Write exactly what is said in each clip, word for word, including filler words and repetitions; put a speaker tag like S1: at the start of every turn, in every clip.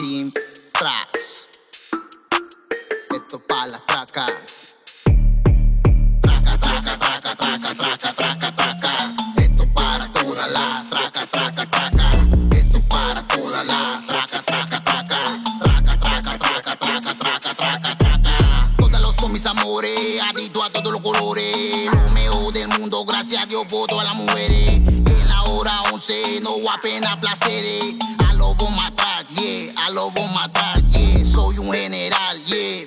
S1: Team Tracks. Esto pa' las tracas. Traca, traca, traca, traca, traca, traca, traca. Esto para toda la traca, traca, traca. Esto para toda la traca, traca, traca. Traca, traca, traca, traca, traca, traca, traca. Todos los son mis amores, adicto a todos los colores. Lo mejor del mundo, gracias a Dios por todas las mujeres. En la hora once no apenas placeres. I love on my tracks, yeah. I love on my tracks, yeah. Soy un general, yeah.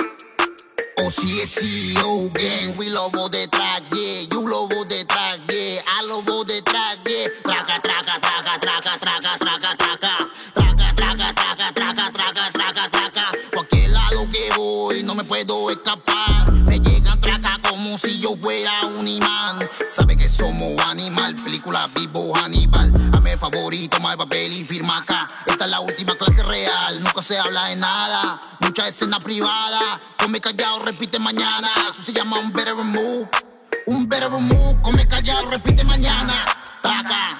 S1: O C S C O gang, we love all the tracks, yeah. You love all the tracks, yeah. I love all the tracks, yeah. Traca, traca, traca, traca, traca, traca, traca. Traca, traca, traca, traca, traca, traca, traca. Cualquier lado que voy no me puedo escapar. Me llegan tracas como si yo fuera un imán. Sabe que somos animal, película vivo Hannibal. A mi favorito, más papel y firma acá. Esta es la última clase real, nunca se habla de nada. Mucha escena privada, come callado, repite mañana. Eso se llama un better move. Un better move, come callado, repite mañana. Traca.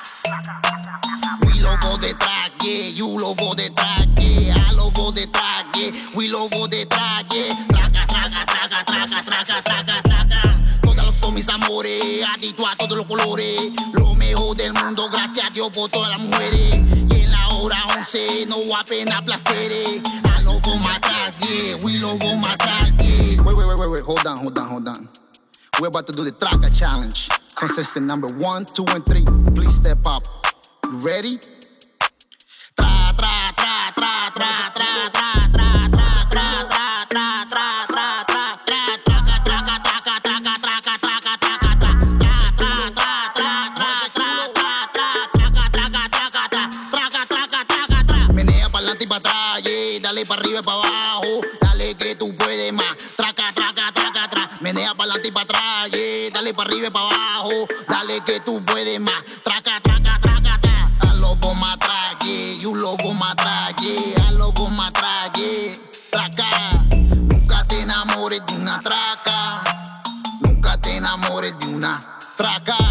S1: We love all the track, yeah. You love all the track, yeah. I love all the track, yeah. We love all the track, yeah. Traca, traca, traca, traca, traca, traca, traca. Todos son mis amores, adicto a todos los colores. Lo mejor del mundo, gracias a Dios por todas las mujeres. Y en la hora once no apenas placeres. I love all my tracks, yeah. We love all my tracks, yeah. Wait, wait, wait, wait, wait. Hold on, hold on, hold on. We're about to do the Traca Challenge. Contestant number one, two, and three. Please step up. You ready? Tra, tra, tra, tra, tra, tra, tra, tra, tra, tra, tra, tra, tra, tra, tra, tra, traca, traca, traca, traca, traca, traca, traca, tra, tra, tra, tra, tra, tra, tra, tra, traca, traca, traca, tra, traca, traca, traca, tra. Menea pa'lante y pa' atrás, yeah. Dale pa' arriba y pa' abajo. Dale que tú puedes más. Traca, traca, traca, tra. Menea pa'lante y pa' atrás, yeah. Dale pa' arriba y pa' abajo. Dale que tú puedes más. Traca, traca, traca, tra. I love on my track, yeah. You love on my track, yeah. I love on my track, yeah. Traca. Nunca te enamores de una traca. Nunca te enamores de una traca.